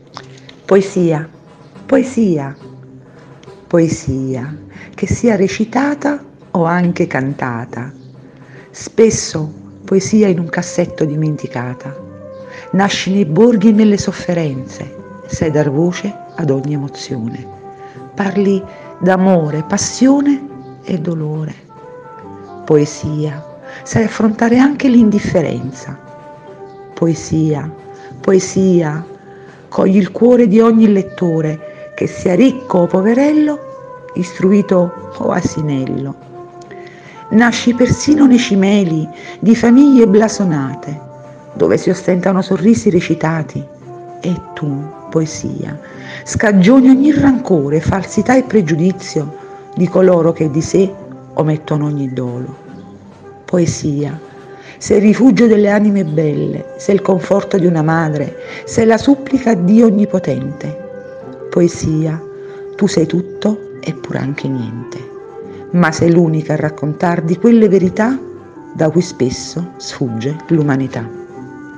Poesia, poesia, poesia, che sia recitata o anche cantata. Spesso poesia in un cassetto dimenticata. Nasci nei borghi e nelle sofferenze, sai dar voce ad ogni emozione. Parli d'amore, passione e dolore. Poesia, sai affrontare anche l'indifferenza. Poesia, poesia, cogli il cuore di ogni lettore, che sia ricco o poverello, istruito o asinello. Nasci persino nei cimeli di famiglie blasonate, dove si ostentano sorrisi recitati, e tu, poesia, scagioni ogni rancore, falsità e pregiudizio di coloro che di sé omettono ogni dolo. Poesia, sei il rifugio delle anime belle, sei il conforto di una madre, sei la supplica di onnipotente. Poesia, tu sei tutto e pur anche niente, ma sei l'unica a raccontar di quelle verità da cui spesso sfugge l'umanità.